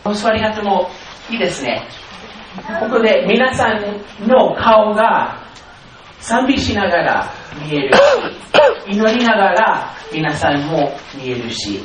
お座りになってもいいですね。ここで皆さんの顔が賛美しながら見えるし、祈りながら皆さんも見えるし、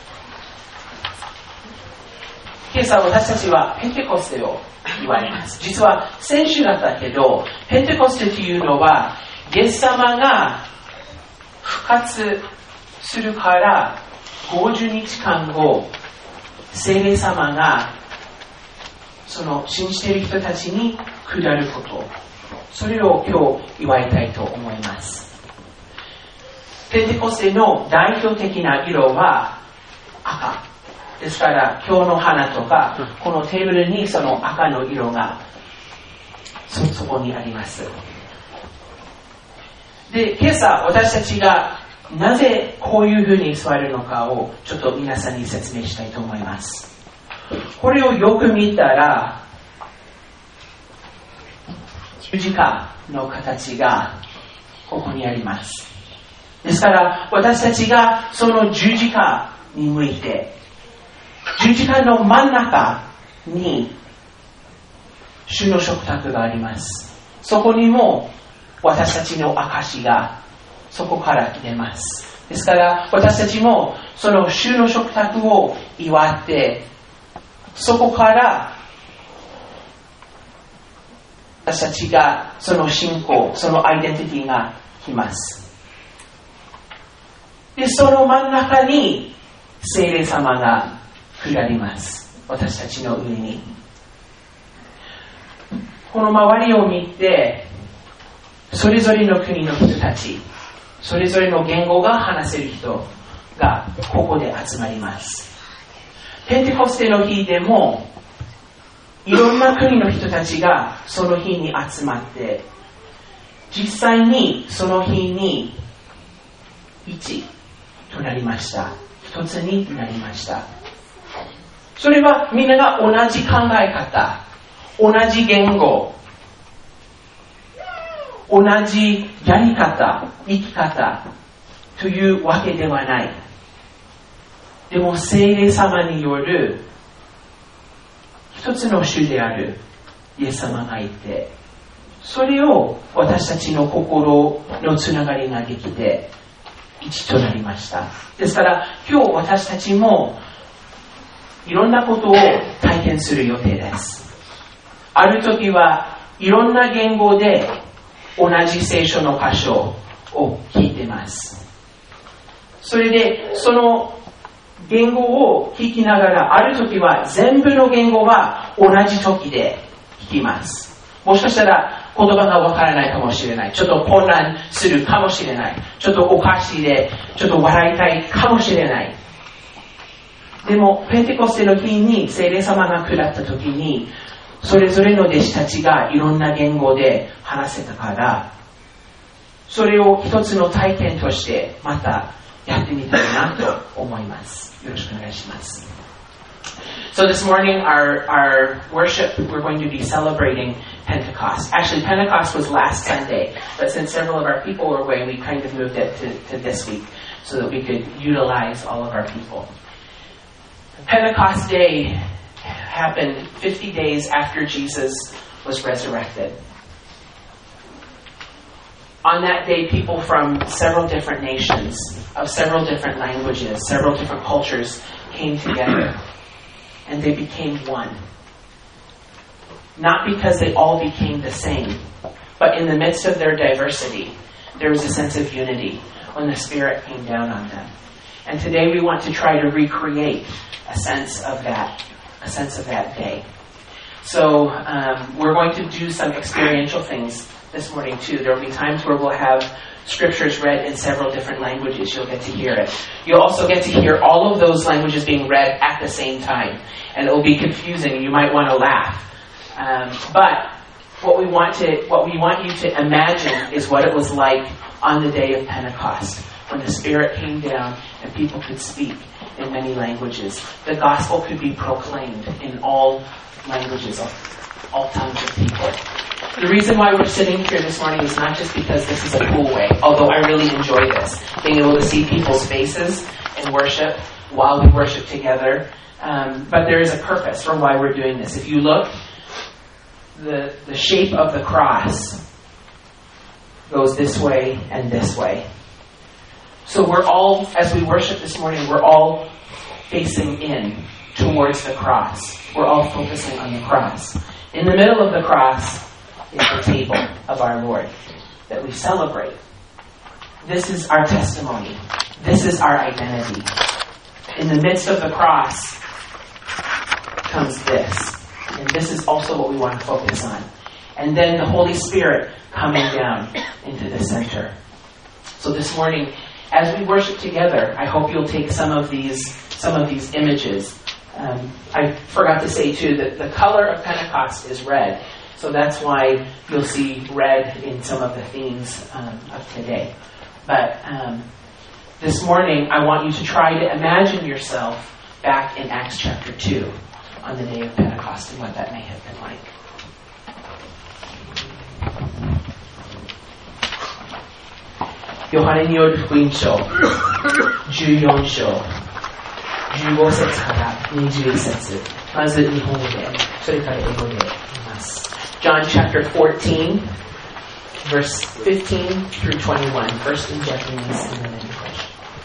今朝私たちはペンテコステを祝います。実は先週だったけど、ペンテコステというのはイエス様が復活するから50日間後、聖霊様がその信じている人たちに下ること、それを今日祝いたいと思います。ペンテコステの代表的な色は赤ですから、今日の花とかこのテーブルにその赤の色がそこにあります。で、今朝私たちがなぜこういうふうに座るのかをちょっと皆さんに説明したいと思います。これをよく見たら、十字架の形がここにあります。ですから私たちがその十字架に向いて、十字架の真ん中に主の食卓があります。そこにも私たちの証がそこから出ます。ですから私たちもその主の食卓を祝って、そこから私たちがその信仰、そのアイデンティティが来ます。で、その真ん中に聖霊様が下ります。私たちの上に。この周りを見て、それぞれの国の人たち、それぞれの言語が話せる人がここで集まります。ペンテコステの日でもいろんな国の人たちがその日に集まって、実際にその日に一となりました。一つになりました。それはみんなが同じ考え方、同じ言語、同じやり方、生き方というわけではない。でも聖霊様による一つの主であるイエス様がいて、それを私たちの心のつながりができて一となりました。ですから今日私たちもいろんなことを体験する予定です。ある時はいろんな言語で同じ聖書の箇所を聞いています。それでその言語を聞きながら、ある時は全部の言語は同じ時で聞きます。もしかしたら言葉がわからないかもしれない。ちょっと混乱するかもしれない。ちょっとおかしいで、ちょっと笑いたいかもしれない。でもペンテコステの日に聖霊様が下った時に、それぞれの弟子たちがいろんな言語で話せたから、それを一つの体験としてまたやってみたいなと思います。よろしくお願いします。So this morning our worship, we're going to be celebrating Pentecost. Actually, Pentecost was last Sunday, but since several of our people were away, we kind of moved it to this week so that we could utilize all of our people. Pentecost Day happened 50 days after Jesus was resurrected. On that day, people from several different nations, of several different languages, several different cultures came together, and they became one. Not because they all became the same, but in the midst of their diversity, there was a sense of unity when the Spirit came down on them. And today we want to try to recreate a sense of that day. So we're going to do some experiential things this morning too. There will be times where we'll have scriptures read in several different languages. You'll get to hear it. You'll also get to hear all of those languages being read at the same time. And it will be confusing. You might want to laugh. But what we want you to imagine is what it was like on the day of Pentecost, when the Spirit came down and people could speak in many languages. The gospel could be proclaimed in all languages, all tongues of people. The reason why we're sitting here this morning is not just because this is a cool way, although I really enjoy this, being able to see people's faces in worship, while we worship together. But there is a purpose for why we're doing this. If you look, the shape of the cross goes this way and this way. So we're all, as we worship this morning, we're all facing in towards the cross. We're all focusing on the cross. In the middle of the cross is the table of our Lord that we celebrate. This is our testimony. This is our identity. In the midst of the cross comes this. And this is also what we want to focus on. And then the Holy Spirit coming down into the center. So this morning, as we worship together, I hope you'll take some of these images. I forgot to say too that the color of Pentecost is red. So that's why you'll see red in some of the themes of today. But this morning, I want you to try to imagine yourself back in Acts chapter 2 on the day of Pentecost and what that may have been like. Yohaneによる福音書14章15節から21節、まず日本語で、それから英語で見ます。John chapter 14, verse 15 through 21, first in Japanese and then in English.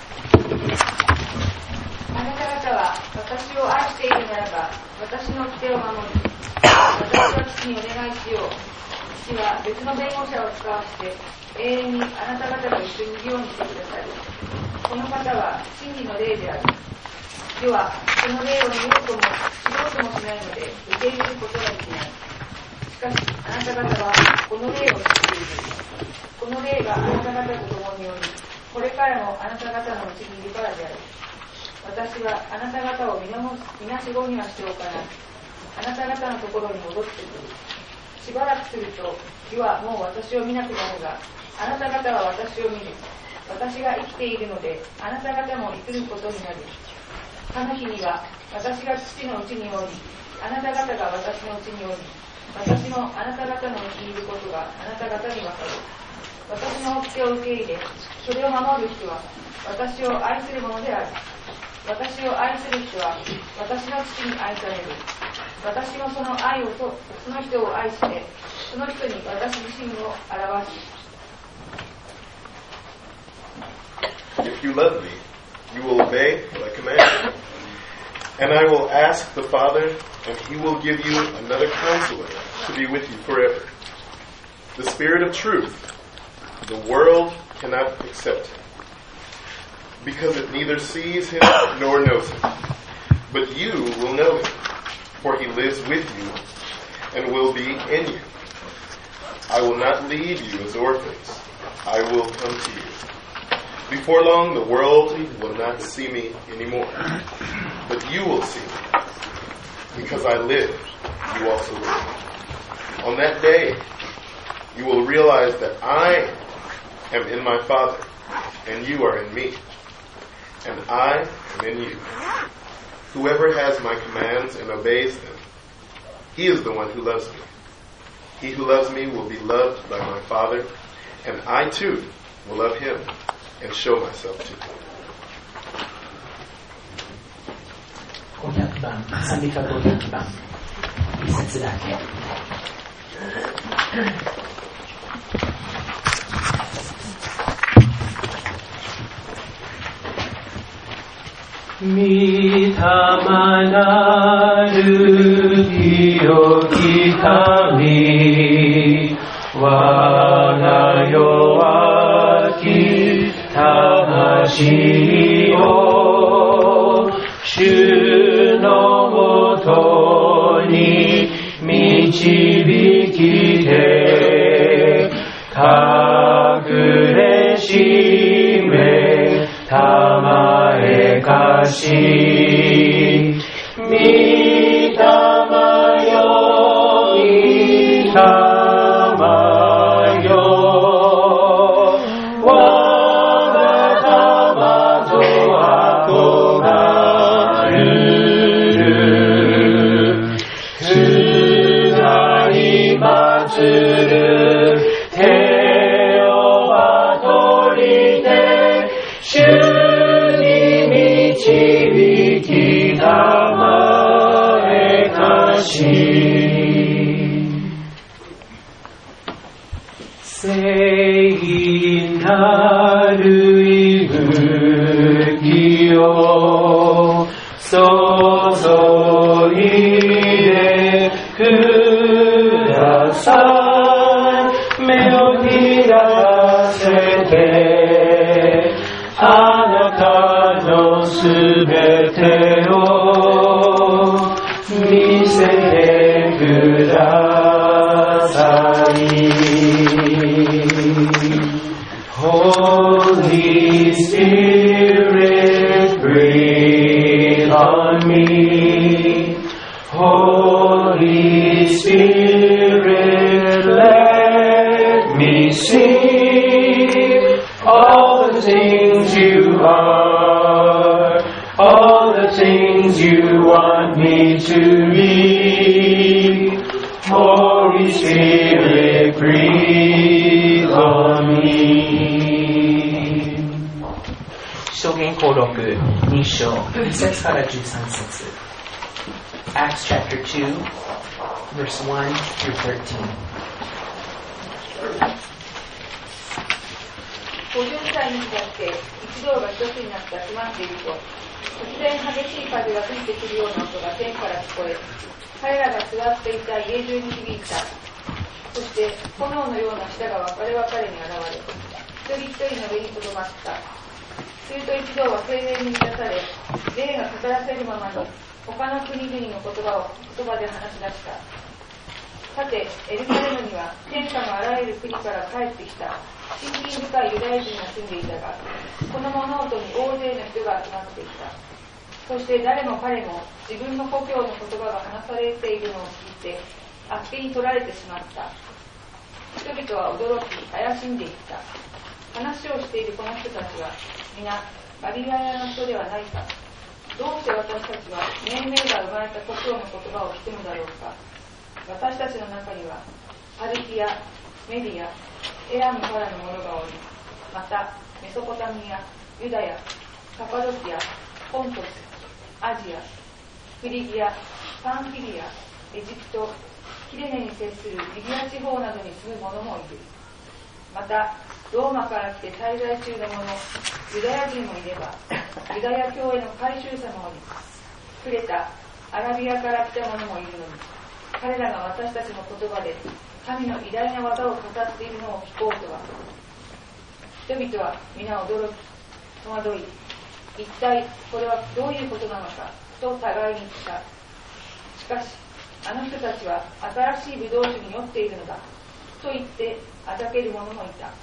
あなた方は私を愛しているならば、私の掟を守り、私は父にお願いしよう。父は別の弁護者を使わせて、永遠にあなた方と一緒にいるようにしてください。この方は真理の霊である。世はその霊を見ようとも知ろうともしないので受け入れることができない。しかしあなた方はこの霊を知っている。この霊があなた方と共におり、これからもあなた方のうちにいるからである。私はあなた方をみなしごにはしておかない。あなた方のところに戻ってくる。しばらくすると世はもう私を見なくなるが、あなた方は私を見る。私が生きているので、あなた方も生きることになる。あの日には、私が父のうちにおり、あなた方が私のうちにおり、私もあなた方のうちにいることがあなた方にわかる。私の掟を受け入れ、それを守る人は、私を愛するものである。私を愛する人は、私の父に愛される。私もその人を愛して、その人に私自身を表す。 If you love me, you will obey my command. And I will ask the Father, and he will give you another counselor to be with you forever. The Spirit of truth, the world cannot accept him, because it neither sees him nor knows him. But you will know him, for he lives with you and will be in you. I will not leave you as orphans. I will come to you. Before long, the world will not see me anymore. But you will see me. Because I live, you also live. On that day, you will realize that I am in my Father, and you are in me, and I am in you. Whoever has my commands and obeys them, he is the one who loves me. He who loves me will be loved by my Father, and I too will love him and show myself to him. 500番、賛美歌500番、一節だけ。御霊なる清き神、我が弱き魂を主のもとに導きて、隠れしめたまえかし、御霊よ、御霊よ、我が魂ぞ憧るる、主がに祭る手をまとりて、主に導し聖なる息吹を注いでください。目を開かせてあなたのすべてを見せてください。Holy Spirit, breathe on me. Holy Spirit, let me see all the things you are, all the things you want me to be. Holy Spirit, breathe on me. 使徒言行録2章2節から13節 Acts chapter 2 verse 1 through 13. 50歳になって一同が一つになって集まっていると、突然激しい風が吹いてくるような音が天から聞こえ、彼らが座っていた家中に響いた。そして炎のような舌が分かれ分かれに現れ、一人一人の上にとどまった。すると一同は精霊に満たされ、霊が語らせるままに他の国々の言葉で話し出した。さて、エルサレムには天下のあらゆる国から帰ってきた信心深いユダヤ人が住んでいたが、この物音に大勢の人が集まっていた。そして誰も彼も自分の故郷の言葉が話されているのを聞いて、あっけに取られてしまった。人々は驚き怪しんでいった。話をしているこの人たちは皆ガリラヤの人ではないか。どうして私たちは命名が生まれた故郷の言葉を聞くのだろうか。私たちの中にはパルティア、メディア、エラムからの者がおり、またメソポタミア、ユダヤ、カパドキア、ポントス、アジア、フリギア、パンフィリア、エジプト、キレネに接するリビア地方などに住む者もいる。またローマから来て滞在中の者、ユダヤ人もいれば、ユダヤ教への改宗者もおり、クレタ、アラビアから来た者もいるのに、彼らが私たちの言葉で神の偉大な技を語っているのを聞こうとは。人々は皆驚き、戸惑い、一体これはどういうことなのかと互いに言った。しかし、あの人たちは新しいブドウ酒に酔っているのだと言ってあざける者もいた。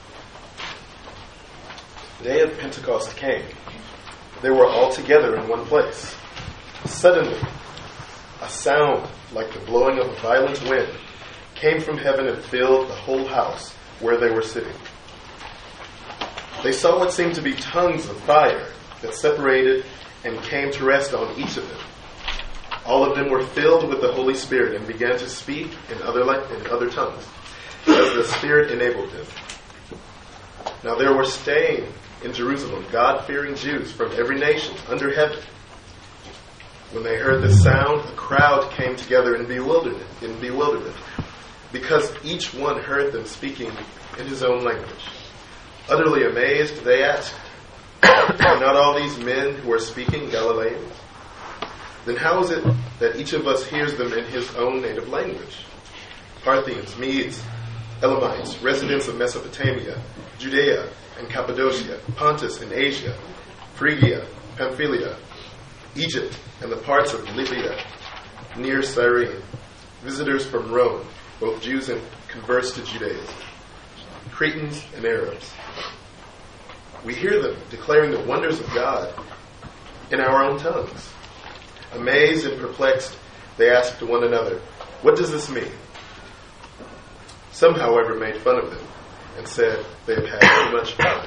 The day of Pentecost came. They were all together in one place. Suddenly, a sound like the blowing of a violent wind came from heaven and filled the whole house where they were sitting. They saw what seemed to be tongues of fire that separated and came to rest on each of them. All of them were filled with the Holy Spirit and began to speak in other tongues, as the Spirit enabled them. Now there were staying in Jerusalem God-fearing Jews from every nation under heaven. When they heard the sound, a crowd came together in bewilderment, because each one heard them speaking in his own language. Utterly amazed, they asked, "Are not all these men who are speaking Galileans? Then how is it that each of us hears them in his own native language? Parthians, Medes, Elamites, residents of Mesopotamia, Judea and Cappadocia, Pontus and Asia, Phrygia, Pamphylia, Egypt and the parts of Libya near Cyrene, visitors from Rome, both Jews and converts to Judaism, Cretans and Arabs. We hear them declaring the wonders of God in our own tongues." Amazed and perplexed, they asked one another, "What does this mean?" Some, however, made fun of them and said they have had too much fun.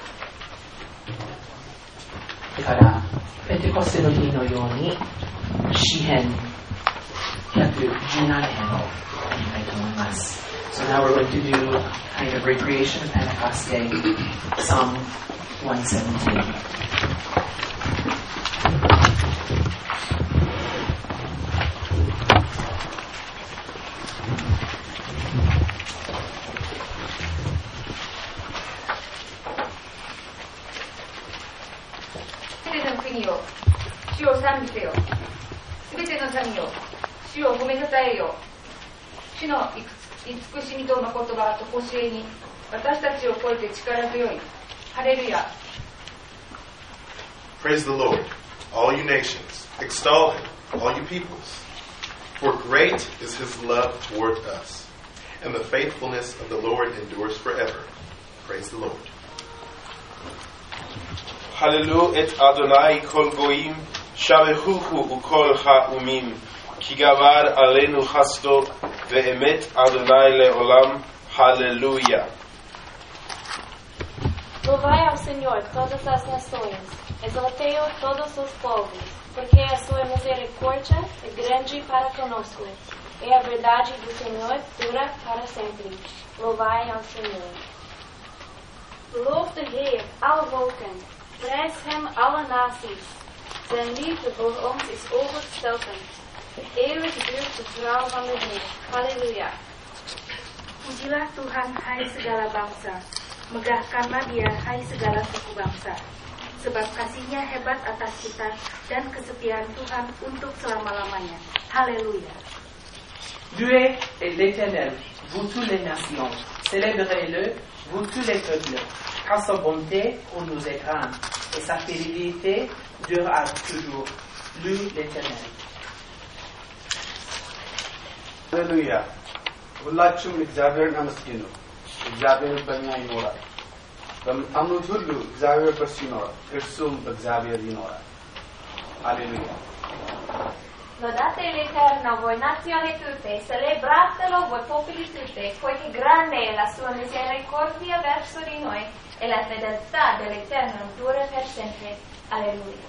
だからペンテコステの日のように詩編117編を読みたいと思います。So now we're going to do kind of recreation of Pentecost Day, Psalm 117. よ。すべての民よ、主を褒めたたえよ。主の慈しみと誠はとこしえに、私たちを超えて力強い。ハレルヤ。 Praise the Lord, all you nations. Extol him, all you peoples. For great is his love toward us, and the faithfulness of the Lord endures forever. Praise the Lord. Hallelu et Adonai kol goim, shavehuhu ukol ha'umim, ki gavar alenu chasto, ve'emet Adonai le'olam. Hallelujah. Louvai ao Senhor todas as nações, exaltei-o todos os povos, porque a sua misericórdia é grande para conosco, e a verdade do Senhor dura para sempre. Louvai ao Senhor. Loof de Heer, alle volken, prijs hem alle naties. Zijn liefde voor ons is onvoorstelbaar. Eeuwig duurt de trouw van de Heer. Halleluja. Pujilah Tuhan, hai segala bangsa. Megahkanlah Dia, hai segala suku bangsa. Sebab kasih-Nya hebat atas kita dan kesetiaan Tuhan untuk selama-lamanya. Halleluja. Louez l'Éternel, vous toutes les nations. Célébrez-le, vous tous les peuples. Car sa bonté pour nous est grande et sa fidélité dure à toujours. Louez l'Éternel. ሃሌሉያ። ሁላችሁም እግዚአብሔርን አመስግኑ። እግዚአብሔር በእኛ ይኖራል። በምታምኑት ሁሉ እግዚአብሔር በእርሱ ይኖራል፣ እርሱም በእግዚአብሔር ይኖራል። ሃሌሉያ። Lodate l'Eterno, voi nazioni tutte, celebratelo voi popoli tutte, poiché grande è la sua misericordia verso di noi e la fedeltà dell'Eterno dura per sempre. Alleluia.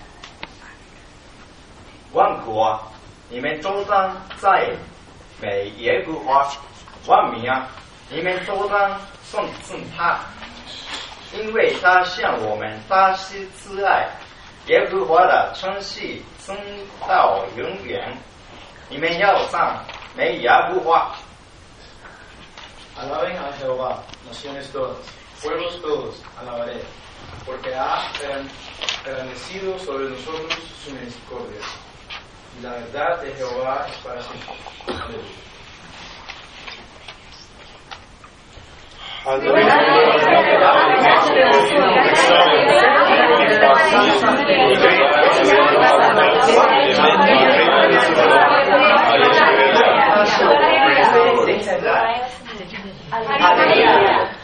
万国啊，你们周当赞美耶和华；万民啊，你们周当颂颂他，因为他向我们发施慈爱。耶和华的称谢升到永远，你们要赞美耶和华。 Alaben a Jehová, naciones todas, pueblos todos, alabaré, porque ha permanecido sobre nosotros su misericordia, y la verdad de Jehová es para siempre. Alleluia.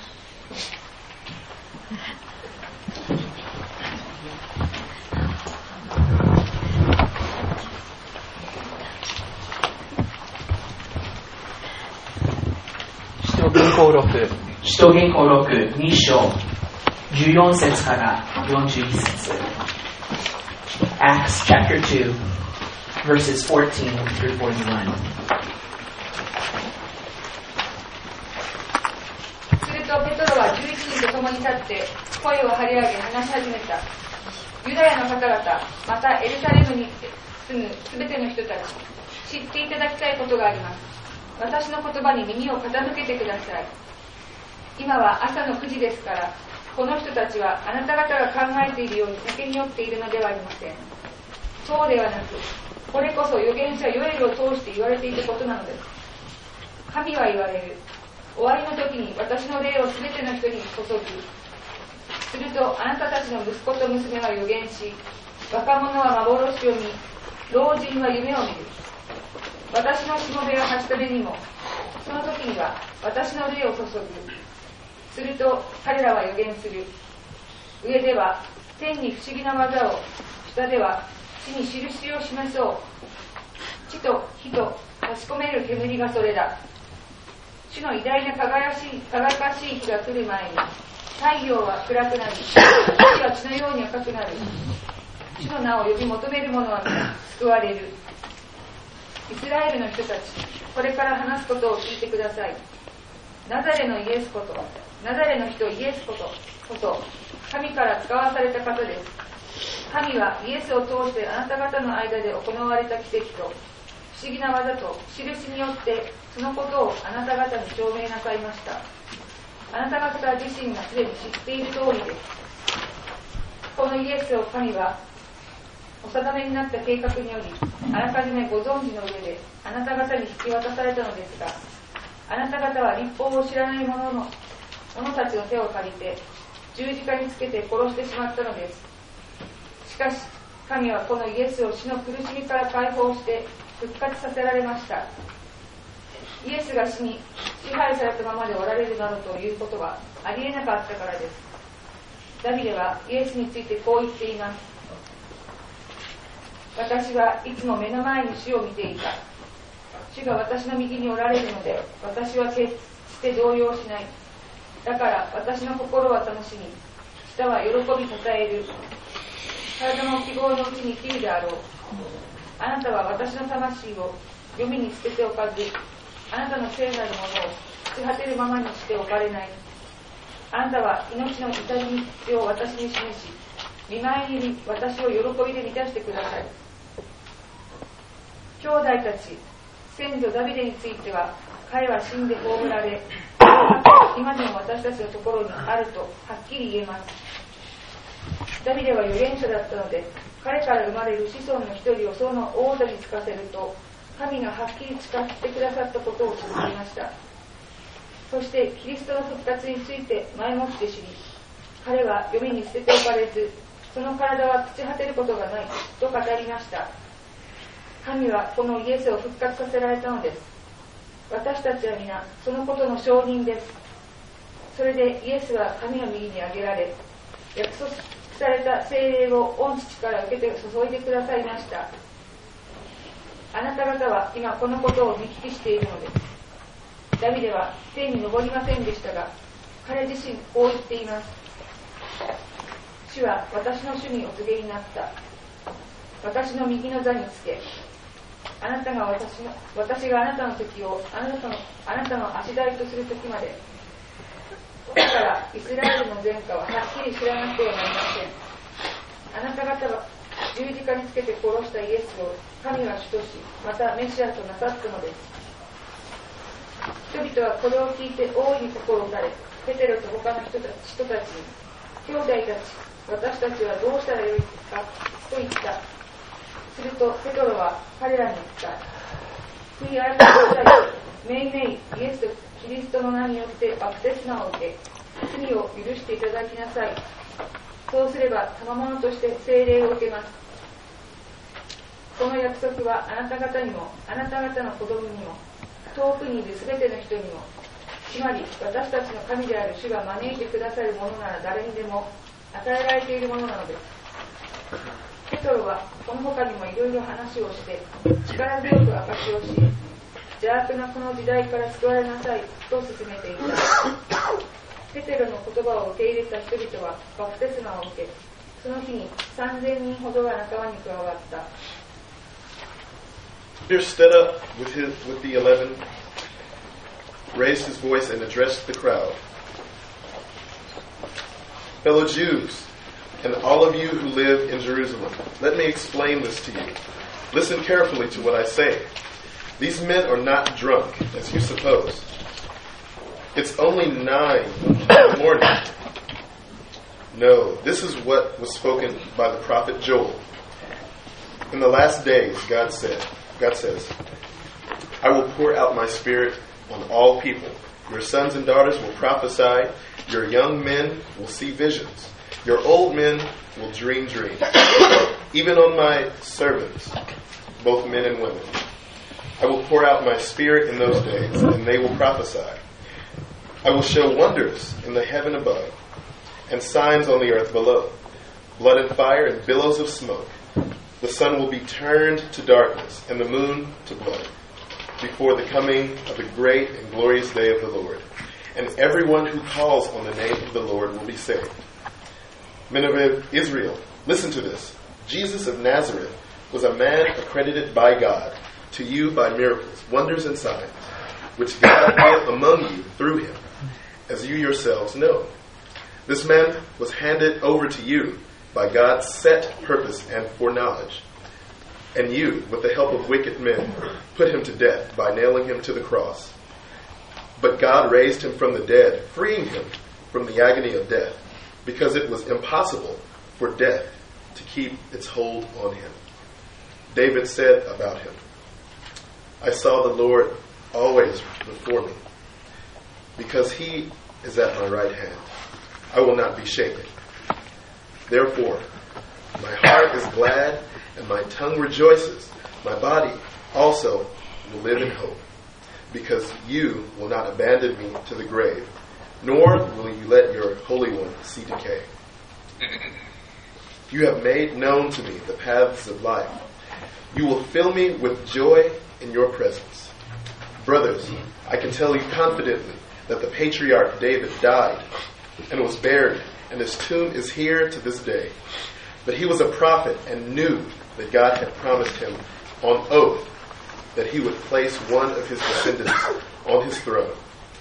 使徒言行録2章14節から41節 Acts chapter 2 verses 14 through 41 するとペトロは11人と共に立って声を張り上げ話し始めた。ユダヤの方々、またエルサレムに住むすべての人たち、知っていただきたいことがあります。私の言葉に耳を傾けてください。今は朝の9時ですから、この人たちはあなた方が考えているように酒に酔っているのではありません。そうではなく、これこそ預言者ヨエルを通して言われていたことなのです。神は言われる。終わりの時に私の霊をすべての人に注ぐ。するとあなたたちの息子と娘は預言し、若者は幻を見、老人は夢を見る。私のしもべを発すためにも、その時には私の霊を注ぐ。すると彼らは預言する。上では天に不思議な技を、下では地に印を示そう。地と火と差し込める煙がそれだ。主の偉大な輝かしい日が来る前に、太陽は暗くなり、月は血のように赤くなる。主の名を呼び求める者は救われる。イスラエルの人たち、これから話すことを聞いてください。ナザレのイエスこと、ナザレの人イエスことこそ、神から使わされた方です。神はイエスを通してあなた方の間で行われた奇跡と、不思議な技と印によってそのことをあなた方に証明なさいました。あなた方自身がすでに知っている通りです。このイエスを神はお定めになった計画によりあらかじめご存知の上であなた方に引き渡されたのですが、あなた方は律法を知らない者たちの手を借りて十字架につけて殺してしまったのです。しかし神はこのイエスを死の苦しみから解放して復活させられました。イエスが死に支配されたままでおられるなどということはありえなかったからです。ダビデはイエスについてこう言っています。私はいつも目の前に主を見ていた。主が私の右におられるので、私は決して動揺しない。だから私の心は楽しみ、舌は喜びたたえる。体の希望のうちに生きるであろう。あなたは私の魂を黄泉に捨てておかず、あなたの聖なるものを朽ち果てるままにしておかれない。あなたは命の至り道を私に示し、見舞いに私を喜びで満たしてください。兄弟たち、先祖ダビデについては、彼は死んで葬られ、今でも私たちのところにあるとはっきり言えます。ダビデは預言者だったので、彼から生まれる子孫の一人をその王座につかせると、神がはっきり誓ってくださったことを知っていました。そしてキリストの復活について前もって知り、彼は黄泉に捨てておかれず、その体は朽ち果てることがないと語りました。神はこのイエスを復活させられたのです。私たちは皆そのことの証人です。それでイエスは神の右に挙げられ、約束された聖霊を御父から受けて注いでくださいました。あなた方は今このことを見聞きしているのです。ダビデは天に昇りませんでしたが、彼自身こう言っています。主は私の主にお告げになった。私の右の座につけ、あなたが私があなたの敵をあなたの足台とする時まで。だからイスラエルの前科ははっきり知らなくてはなりません。あなた方は十字架につけて殺したイエスを神は主とし、またメシアとなさったのです。人々はこれを聞いて大いに心打たれ、ペテロと他の人たちに、兄弟たち、私たちはどうしたらよいかと言った。するとペトロは彼らに言った。悔い改めなさい。めいめいイエスキリストの名によってバプテスマを受け、罪を許していただきなさい。そうすれば賜物として聖霊を受けます。この約束はあなた方にも、あなた方の子供にも、遠くにいるすべての人にも、つまり私たちの神である主が招いてくださるものなら誰にでも与えられているものなのです。ペトロはこの他にもいろいろ話をして力強く証しをし、邪悪なこの時代から救われなさいと進めていた。ペテロの言葉を受け入れた人々はバプテスマを受け、その日に3000人ほどが仲間に加わった。 Peter stood up with the 11, raised his voice and addressed the crowd. Fellow Jews, and all of you who live in Jerusalem, let me explain this to you. Listen carefully to what I say. These men are not drunk, as you suppose. It's only 9 in the morning. No, this is what was spoken by the prophet Joel. In the last days, God says, I will pour out my spirit on all people. Your sons and daughters will prophesy. Your young men will see visions. Your old men will dream dreams. Even on my servants, both men and women. I will pour out my spirit in those days, and they will prophesy. I will show wonders in the heaven above, and signs on the earth below, blood and fire and billows of smoke. The sun will be turned to darkness, and the moon to blood, before the coming of the great and glorious day of the Lord. And everyone who calls on the name of the Lord will be saved. Men of Israel, listen to this. Jesus of Nazareth was a man accredited by God to you by miracles, wonders, and signs, which God did among you through him, as you yourselves know. This man was handed over to you by God's set purpose and foreknowledge. And you, with the help of wicked men, put him to death by nailing him to the cross. But God raised him from the dead, freeing him from the agony of death, because it was impossible for death to keep its hold on him. David said about him, I saw the Lord always before me. Because he is at my right hand, I will not be shaken. Therefore, my heart is glad and my tongue rejoices. My body also will live in hope, because you will not abandon me to the grave, nor will you let your Holy One see decay. You have made known to me the paths of life. You will fill me with joy in your presence. Brothers, I can tell you confidently that the patriarch David died and was buried, and his tomb is here to this day. But he was a prophet and knew that God had promised him on oath that he would place one of his descendants on his throne.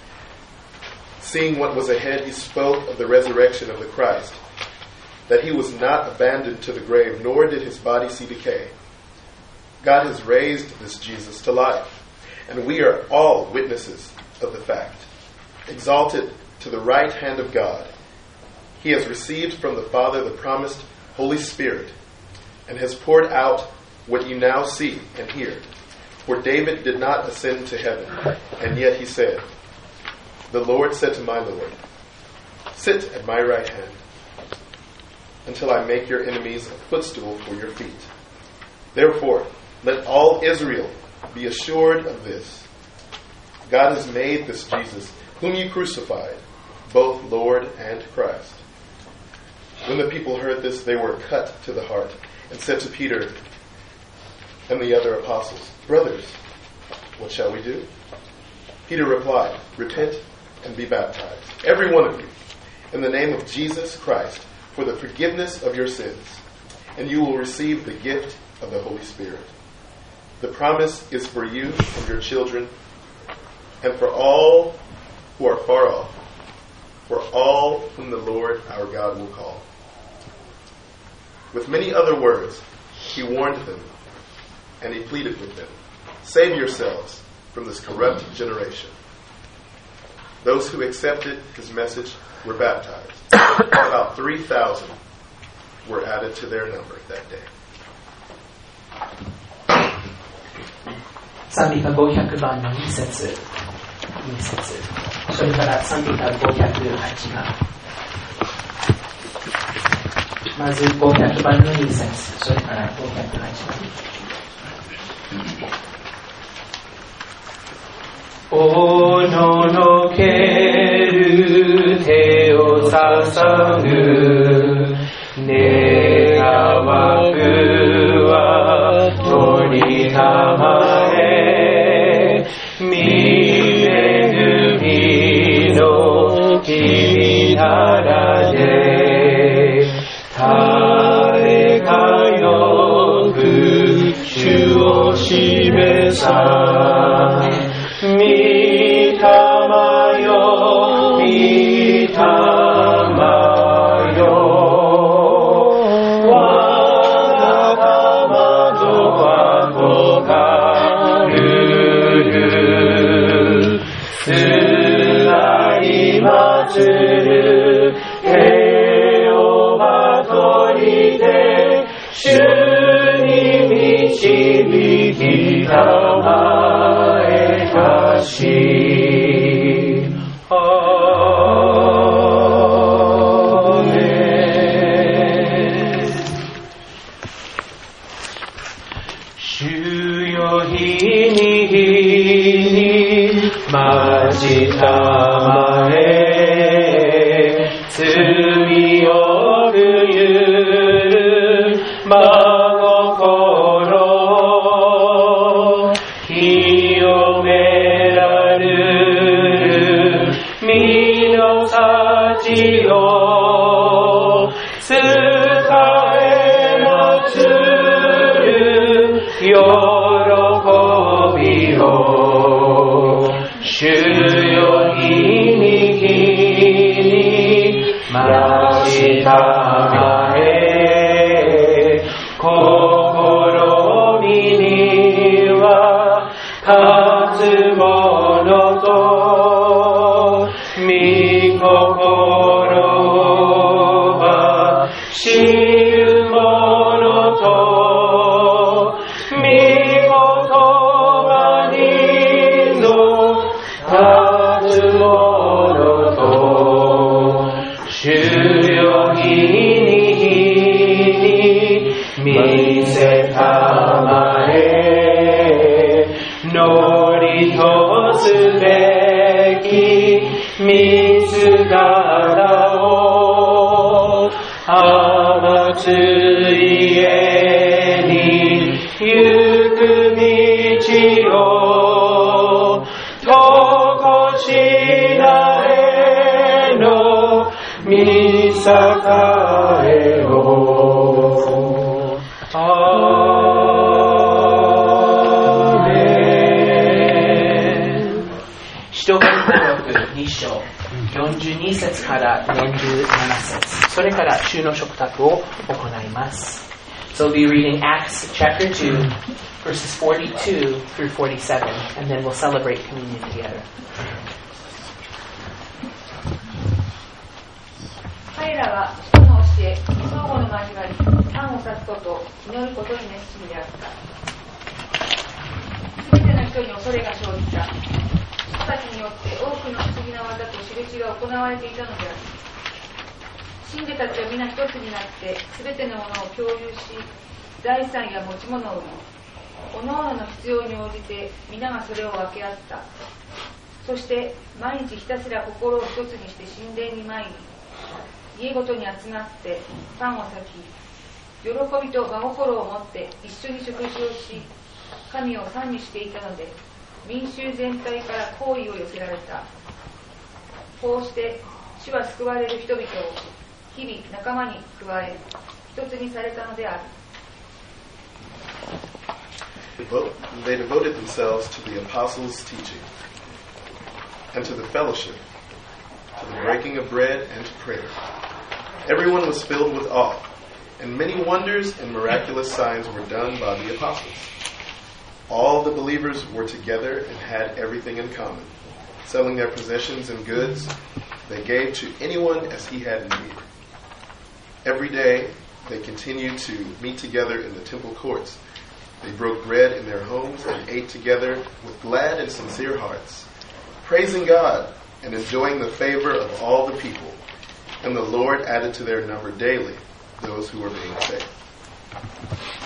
Seeing what was ahead, he spoke of the resurrection of the Christ, that he was not abandoned to the grave, nor did his body see decay. God has raised this Jesus to life, and we are all witnesses of the fact. Exalted to the right hand of God, he has received from the Father the promised Holy Spirit, and has poured out what you now see and hear. For David did not ascend to heaven, and yet he said, the Lord said to my Lord, sit at my right hand, until I make your enemies a footstool for your feet. Therefore, let all Israel be assured of this. God has made this Jesus, whom you crucified, both Lord and Christ. When the people heard this, they were cut to the heart, and said to Peter and the other apostles, brothers, what shall we do? Peter replied, repent and be baptized, every one of you, in the name of Jesus Christ, for the forgiveness of your sins, and you will receive the gift of the Holy Spirit. The promise is for you and your children, and for all who are far off, for all whom the Lord our God will call. With many other words, he warned them, and he pleaded with them, save yourselves from this corrupt generation. Those who accepted his message were baptized. About 3,000 were added to their number that day. 賛美歌500番の2節、それから賛美歌508番、まず500番の2節、それから508番。おののける手を捧ぐ願わくは取りたまえ見恵みの君ならで誰かよく主を示さ御霊よ御霊よ我が玉と憧るるつらい祭る手をまとりで主に導きたまえたしアーメン主よ日に待ちたまえ罪をぶゆる真心清めらる身の幸を使えまする喜びを主よ日に待ちたまえ心身には勝つものと御心は知るものつべき見姿を甘つ家に行く道をとこしなへの見栄えをアーメン。使徒行伝録2章42節から47節、それから週の食卓を行います。So we'll be reading Acts chapter 2 verses 42 through 47, and then we'll celebrate communion together. 彼らは人の教え、相互の交わり、パンを裂くこと、祈ることに熱心であった。すべての人に恐れが生じた。人たちによって多くの不思議な技と印が行われていたのである。信者たちは皆一つになって、すべてのものを共有し、財産や持ち物を売り、各々の必要に応じて皆がそれを分け合った。そして毎日ひたすら心を一つにして神殿に参り、家ごとに集まってパンを裂き、喜びと真心を持って一緒に食事をし、神を賛美していたので、民衆全体から好意を寄せられた。こうして主は救われる人々を日々仲間に加え、一つにされたのである。 They devoted themselves to the apostles' teaching, and to the fellowship, to the breaking of bread, and to prayer. Everyone was filled with awe, and many wonders and miraculous signs were done by the apostles. All the believers were together and had everything in common. Selling their possessions and goods, they gave to anyone as he had need. Every day, they continued to meet together in the temple courts. They broke bread in their homes and ate together with glad and sincere hearts, praising God and enjoying the favor of all the people. And the Lord added to their number daily those who were being saved.